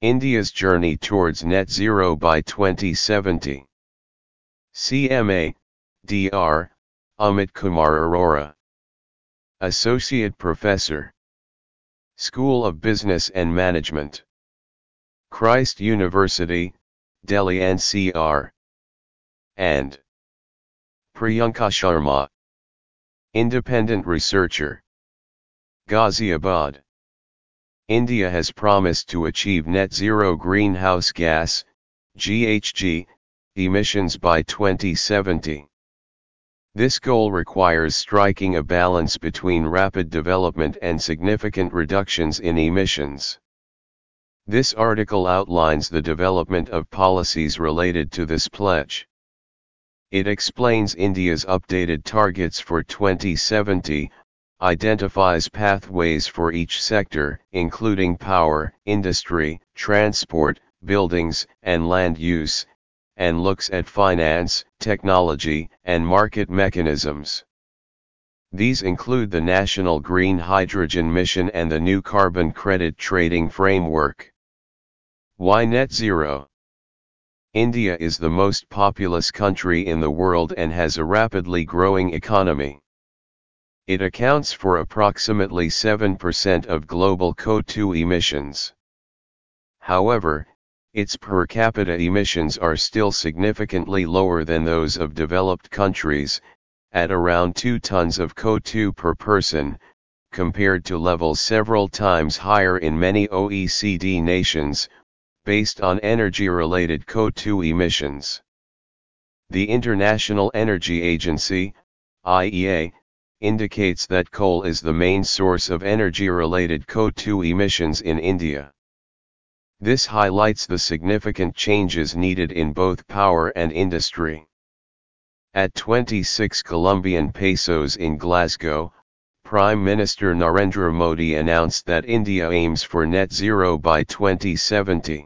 India's journey towards net zero by 2070. CMA, Dr. Amit Kumar Arora. Associate Professor. School of Business and Management. Christ University, Delhi NCR. And Priyanka Sharma. Independent Researcher. Ghaziabad. India has promised to achieve net zero greenhouse gas, GHG, emissions by 2070. This goal requires striking a balance between rapid development and significant reductions in emissions. This article outlines the development of policies related to this pledge. It explains India's updated targets for 2070, identifies pathways for each sector, including power, industry, transport, buildings, and land use, and looks at finance, technology, and market mechanisms. These include the National Green Hydrogen Mission and the new Carbon Credit Trading Framework. Why net zero? India is the most populous country in the world and has a rapidly growing economy. It accounts for approximately 7% of global CO2 emissions. However, its per capita emissions are still significantly lower than those of developed countries, at around 2 tons of CO2 per person, compared to levels several times higher in many OECD nations, based on energy-related CO2 emissions. The International Energy Agency, IEA, indicates that coal is the main source of energy-related CO2 emissions in India. This highlights the significant changes needed in both power and industry. At 26 Colombian pesos in Glasgow, Prime Minister Narendra Modi announced that India aims for net zero by 2070.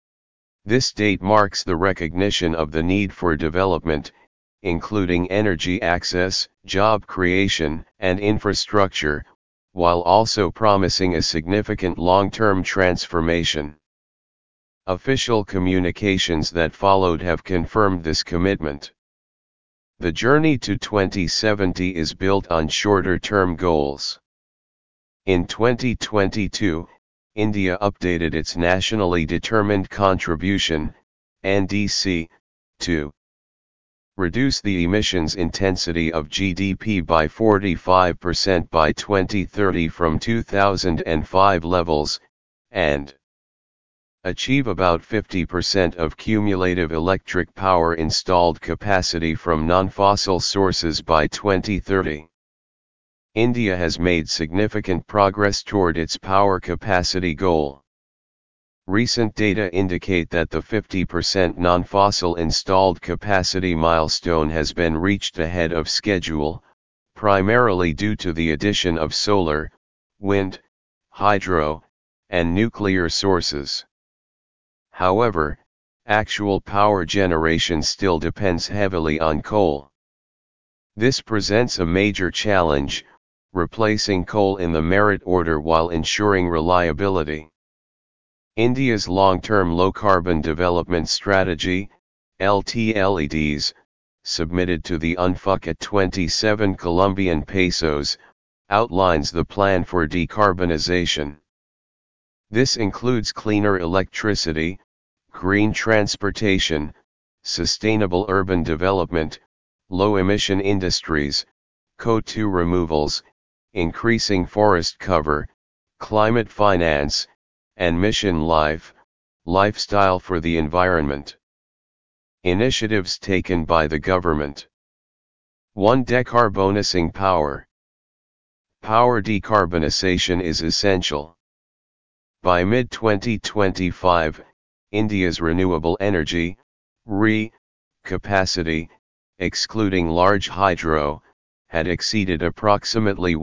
This date marks the recognition of the need for development, including energy access, job creation, and infrastructure, while also promising a significant long-term transformation. Official communications that followed have confirmed this commitment. The journey to 2070 is built on shorter-term goals. In 2022, India updated its Nationally Determined Contribution, NDC, to reduce the emissions intensity of GDP by 45% by 2030 from 2005 levels, and achieve about 50% of cumulative electric power installed capacity from non-fossil sources by 2030. India has made significant progress toward its power capacity goal. Recent data indicate that the 50% non-fossil installed capacity milestone has been reached ahead of schedule, primarily due to the addition of solar, wind, hydro, and nuclear sources. However, actual power generation still depends heavily on coal. This presents a major challenge, replacing coal in the merit order while ensuring reliability. India's long-term low-carbon development strategy, LTLEDs, submitted to the UNFUC at 27 Colombian pesos, outlines the plan for decarbonization. This includes cleaner electricity, green transportation, sustainable urban development, low-emission industries, CO2 removals, increasing forest cover, climate finance, and mission lifestyle for the environment. Initiatives taken by the government. 1. Decarbonizing power. Power decarbonization is essential. By mid-2025, India's renewable energy, RE, capacity, excluding large hydro, had exceeded approximately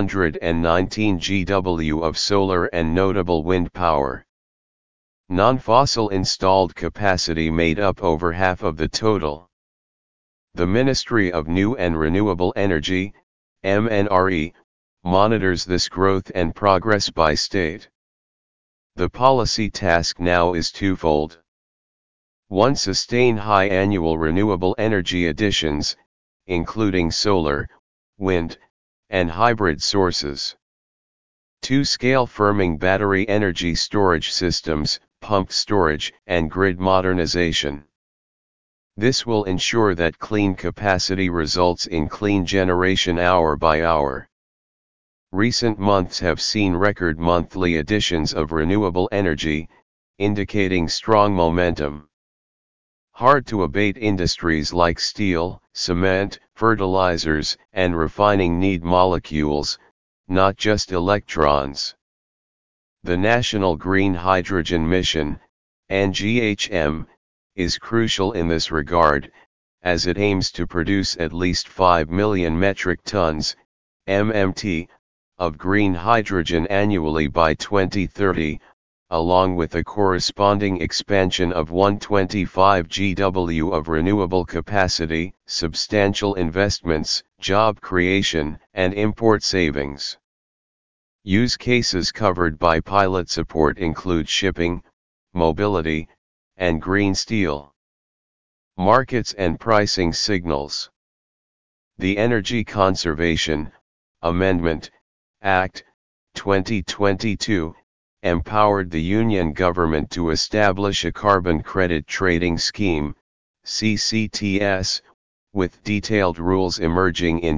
119 GW of solar and notable wind power. Non-fossil installed capacity made up over half of the total. The Ministry of New and Renewable Energy, MNRE, monitors this growth and progress by state. The policy task now is twofold. 1. Sustain high annual renewable energy additions, including solar, wind, and hybrid sources. 2. Scale firming battery energy storage systems, pumped storage, and grid modernization. This will ensure that clean capacity results in clean generation hour by hour. Recent months have seen record monthly additions of renewable energy, indicating strong momentum. Hard-to-abate industries like steel, cement, fertilizers, and refining need molecules, not just electrons. The National Green Hydrogen Mission, NGHM, is crucial in this regard, as it aims to produce at least 5 million metric tons, MMT, of green hydrogen annually by 2030, along with a corresponding expansion of 125 GW of renewable capacity, substantial investments, job creation, and import savings. Use cases covered by pilot support include shipping, mobility, and green steel. Markets and pricing signals. The Energy Conservation Amendment Act, 2022, empowered the Union government to establish a carbon credit trading scheme, CCTS, with detailed rules emerging in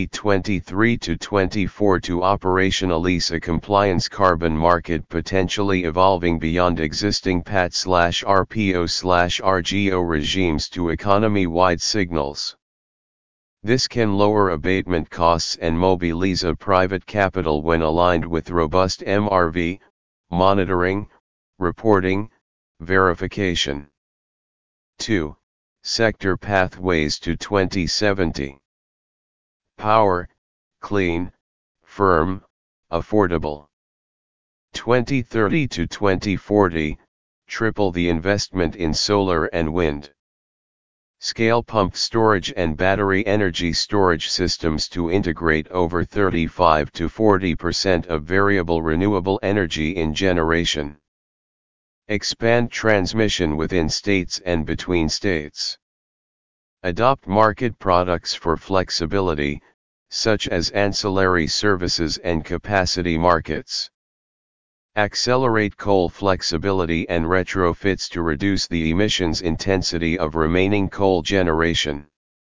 2023-24 to operationalize a compliance carbon market potentially evolving beyond existing PAT/RPO/RGO regimes to economy-wide signals. This can lower abatement costs and mobilize private capital when aligned with robust MRV, monitoring, reporting, verification. 2. Sector pathways to 2070. Power, clean, firm, affordable. 2030 to 2040, triple the investment in solar and wind. Scale pumped storage and battery energy storage systems to integrate over 35 to 40% of variable renewable energy in generation. Expand transmission within states and between states. Adopt market products for flexibility, such as ancillary services and capacity markets. Accelerate coal flexibility and retrofits to reduce the emissions intensity of remaining coal generation.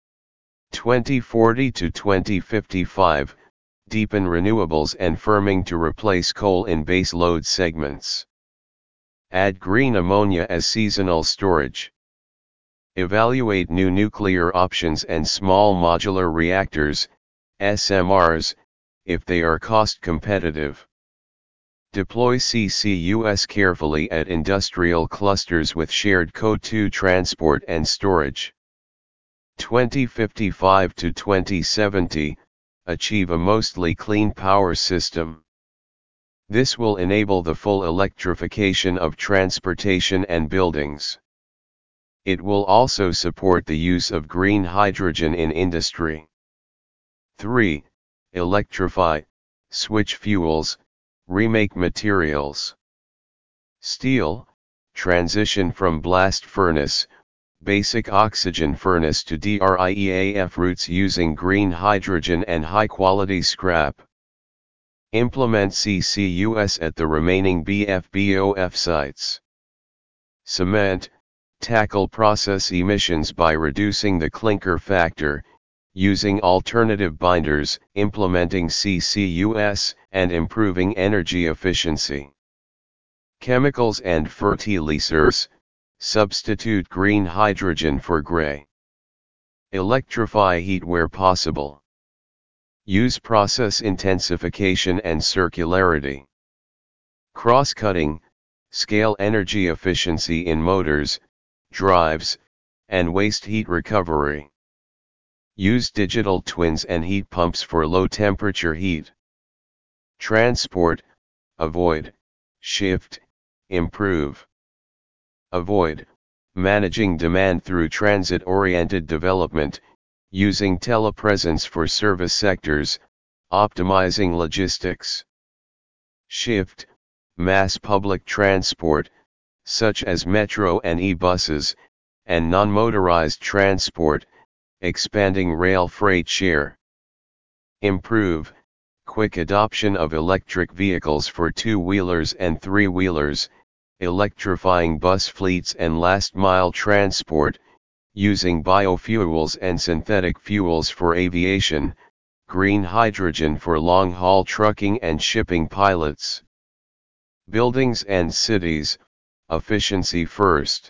2040 to 2055, deepen renewables and firming to replace coal in base load segments. Add green ammonia as seasonal storage. Evaluate new nuclear options and small modular reactors, SMRs, if they are cost competitive. Deploy CCUS carefully at industrial clusters with shared CO2 transport and storage. 2055 to 2070, achieve a mostly clean power system. This will enable the full electrification of transportation and buildings. It will also support the use of green hydrogen in industry. 3. Electrify, switch fuels, remake materials. Steel, transition from blast furnace, basic oxygen furnace to DRIEAF routes using green hydrogen and high-quality scrap. Implement CCUS at the remaining BF/BOF sites. Cement, tackle process emissions by reducing the clinker factor, using alternative binders, implementing CCUS, and improving energy efficiency. Chemicals and fertilizers, substitute green hydrogen for gray. Electrify heat where possible. Use process intensification and circularity. Cross-cutting, scale energy efficiency in motors, drives, and waste heat recovery. Use digital twins and heat pumps for low-temperature heat. Transport, avoid, shift, improve. Avoid, managing demand through transit-oriented development, using telepresence for service sectors, optimizing logistics. Shift, mass public transport, such as metro and e-buses, and non-motorized transport, expanding rail freight share. Improve, quick adoption of electric vehicles for two-wheelers and three-wheelers, electrifying bus fleets and last-mile transport, using biofuels and synthetic fuels for aviation, green hydrogen for long-haul trucking and shipping pilots. Buildings and cities, efficiency first.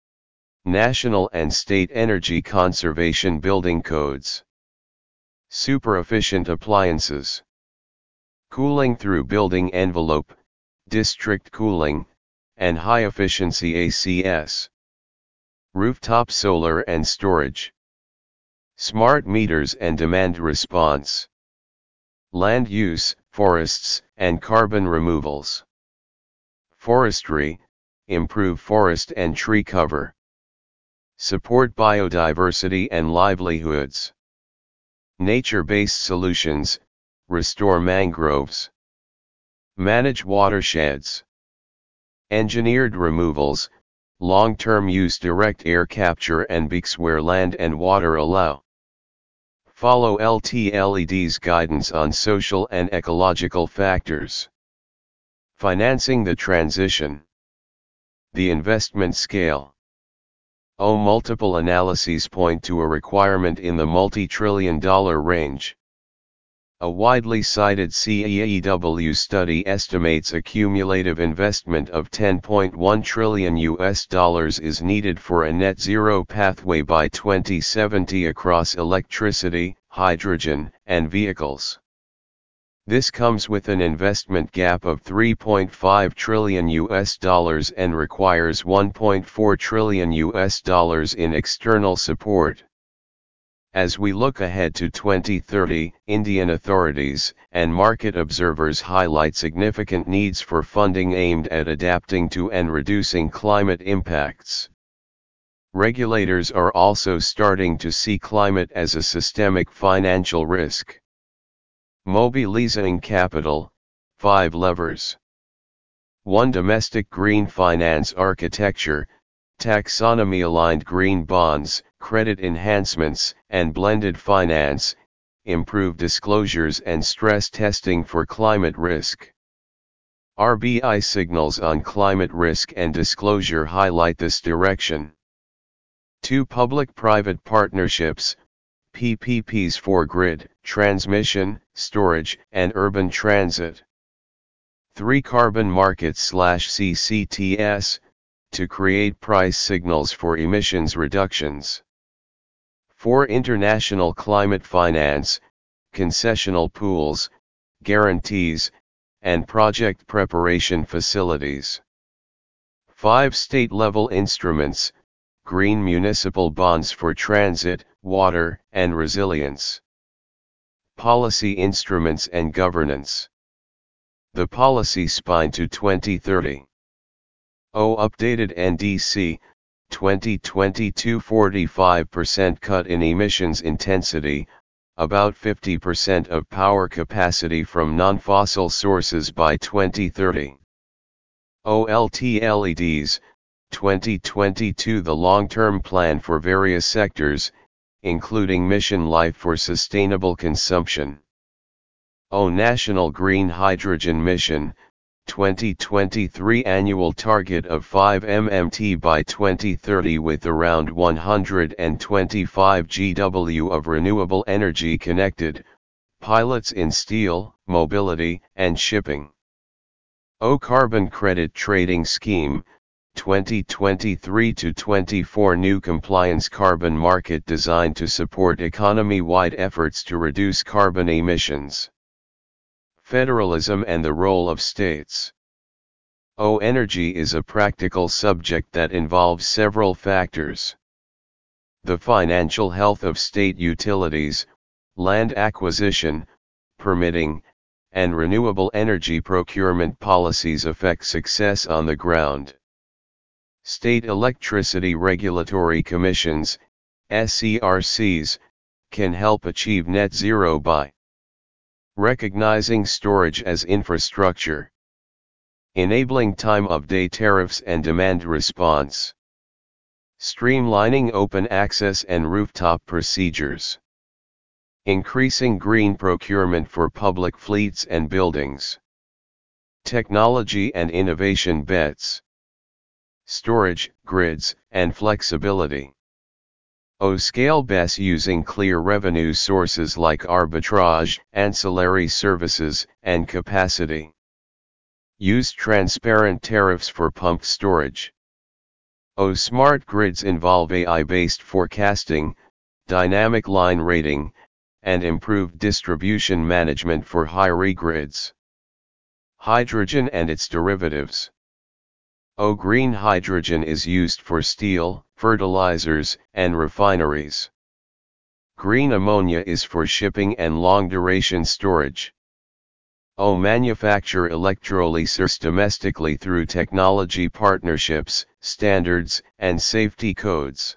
National and state energy conservation building codes. Super efficient appliances. Cooling through building envelope, district cooling, and high efficiency ACS. Rooftop solar and storage. Smart meters and demand response. Land use, forests, and carbon removals. Forestry, improve forest and tree cover. Support biodiversity and livelihoods. Nature-based solutions, restore mangroves. Manage watersheds. Engineered removals, long-term use direct air capture and BECS where land and water allow. Follow LTLED's guidance on social and ecological factors. Financing the transition. The investment scale. Multiple analyses point to a requirement in the multi-trillion-dollar range. A widely cited CEEW study estimates a cumulative investment of $10.1 trillion is needed for a net zero pathway by 2070 across electricity, hydrogen, and vehicles. This comes with an investment gap of $3.5 trillion and requires $1.4 trillion in external support. As we look ahead to 2030, Indian authorities and market observers highlight significant needs for funding aimed at adapting to and reducing climate impacts. Regulators are also starting to see climate as a systemic financial risk. Mobilizing capital, 5 levers. 1. Domestic green finance architecture, taxonomy-aligned green bonds, credit enhancements, and blended finance, improve disclosures and stress testing for climate risk. RBI signals on climate risk and disclosure highlight this direction. 2. Public-private partnerships, PPPs for grid, transmission, storage, and urban transit. 3. Carbon markets/CCTS, to create price signals for emissions reductions. 4. International climate finance, concessional pools, guarantees, and project preparation facilities. 5. State-level instruments, green municipal bonds for transit, water, and resilience. Policy instruments and governance. The policy spine to 2030. Updated NDC, 2022 45% cut in emissions intensity, about 50% of power capacity from non-fossil sources by 2030. LTLEDs, 2022 the long-term plan for various sectors, including mission life for sustainable consumption. National Green Hydrogen Mission, 2023 annual target of 5 MMT by 2030 with around 125 GW of renewable energy connected, pilots in steel, mobility, and shipping. Carbon Credit Trading Scheme, 2023-24 new compliance carbon market designed to support economy-wide efforts to reduce carbon emissions. Federalism and the role of states. Energy is a practical subject that involves several factors. The financial health of state utilities, land acquisition, permitting, and renewable energy procurement policies affect success on the ground. State electricity regulatory commissions, SERCs, can help achieve net zero by recognizing storage as infrastructure, enabling time-of-day tariffs and demand response, streamlining open access and rooftop procedures, increasing green procurement for public fleets and buildings, technology and innovation bets, storage, grids, and flexibility. Scale BESS using clear revenue sources like arbitrage, ancillary services, and capacity. Use transparent tariffs for pumped storage. Smart grids involve AI-based forecasting, dynamic line rating, and improved distribution management for high-re grids. Hydrogen and its derivatives. Green hydrogen is used for steel, fertilizers, and refineries. Green ammonia is for shipping and long-duration storage. Manufacture electrolysers domestically through technology partnerships, standards, and safety codes.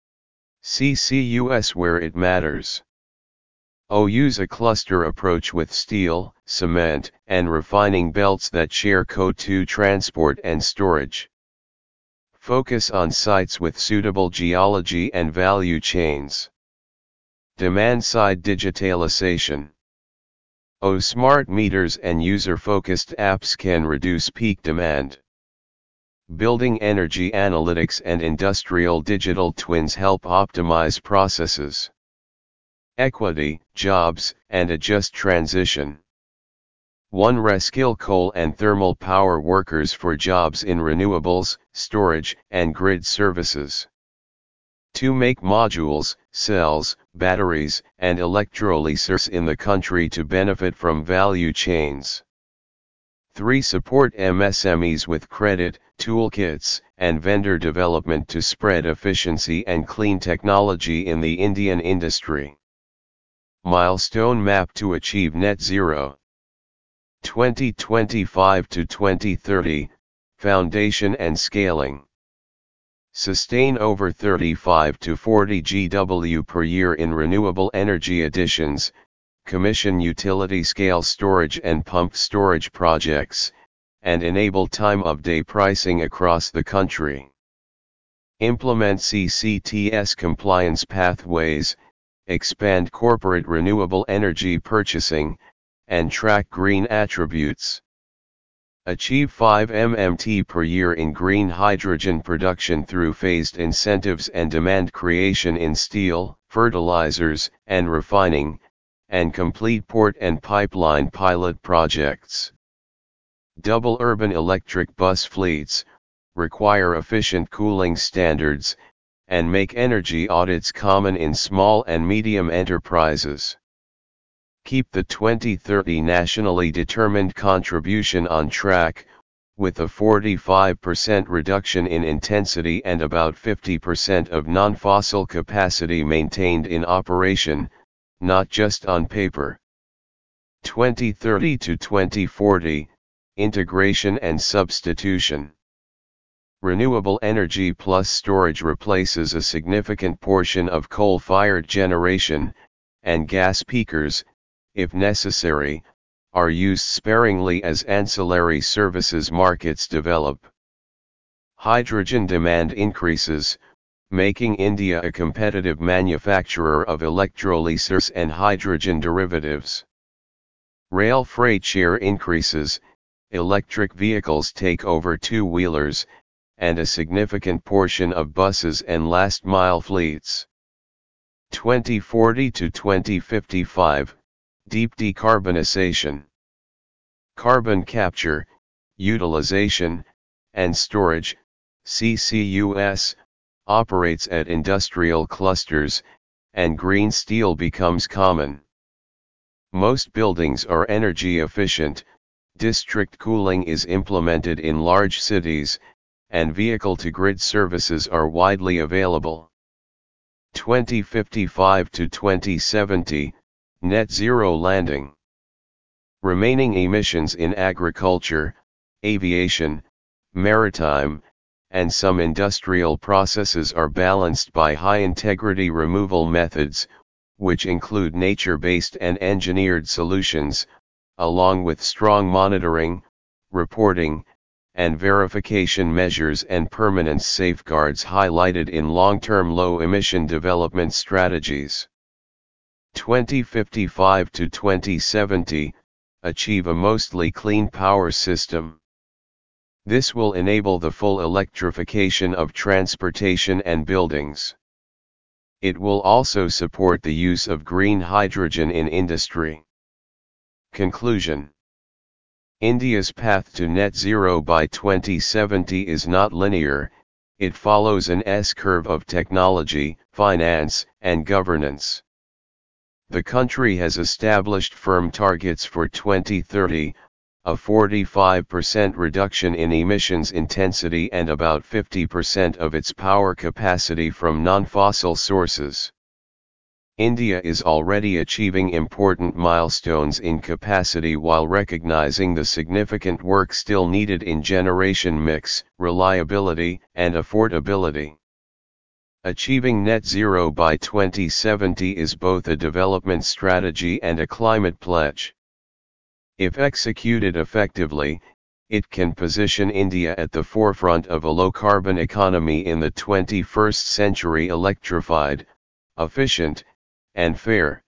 CCUS where it matters. Use a cluster approach with steel, cement, and refining belts that share code to transport and storage. Focus on sites with suitable geology and value chains. Demand-side digitalization. Smart meters and user-focused apps can reduce peak demand. Building energy analytics and industrial digital twins help optimize processes. Equity, jobs, and a just transition. 1. Reskill coal and thermal power workers for jobs in renewables, storage, and grid services. 2. Make modules, cells, batteries, and electrolysers in the country to benefit from value chains. 3. Support MSMEs with credit, toolkits, and vendor development to spread efficiency and clean technology in the Indian industry. Milestone map to achieve net zero. 2025 to 2030, foundation and scaling. Sustain over 35 to 40 GW per year in renewable energy additions, commission utility-scale storage and pumped storage projects, and enable time-of-day pricing across the country. Implement CCTS compliance pathways, expand corporate renewable energy purchasing, and track green attributes. Achieve 5 MMT per year in green hydrogen production through phased incentives and demand creation in steel, fertilizers, and refining, and complete port and pipeline pilot projects. Double urban electric bus fleets, require efficient cooling standards, and make energy audits common in small and medium enterprises. Keep the 2030 nationally determined contribution on track, with a 45% reduction in intensity and about 50% of non-fossil capacity maintained in operation, not just on paper. 2030 to 2040, integration and substitution. Renewable energy plus storage replaces a significant portion of coal-fired generation, and gas peakers, if necessary, are used sparingly as ancillary services markets develop. Hydrogen demand increases, making India a competitive manufacturer of electrolysers and hydrogen derivatives. Rail freight share increases, electric vehicles take over two-wheelers, and a significant portion of buses and last-mile fleets. 2040 to 2055, deep decarbonization. Carbon capture, utilization, and storage, CCUS, operates at industrial clusters, and green steel becomes common. Most buildings are energy efficient, district cooling is implemented in large cities, and vehicle-to-grid services are widely available. 2055 to 2070, net zero landing. Remaining emissions in agriculture, aviation, maritime, and some industrial processes are balanced by high-integrity removal methods, which include nature-based and engineered solutions, along with strong monitoring, reporting, and verification measures and permanence safeguards highlighted in long-term low-emission development strategies. 2055 to 2070, achieve a mostly clean power system. This will enable the full electrification of transportation and buildings. It will also support the use of green hydrogen in industry. Conclusion. India's path to net zero by 2070 is not linear, it follows an S-curve of technology, finance, and governance. The country has established firm targets for 2030, a 45% reduction in emissions intensity and about 50% of its power capacity from non-fossil sources. India is already achieving important milestones in capacity while recognizing the significant work still needed in generation mix, reliability, and affordability. Achieving net zero by 2070 is both a development strategy and a climate pledge. If executed effectively, it can position India at the forefront of a low-carbon economy in the 21st century, electrified, efficient, and fair.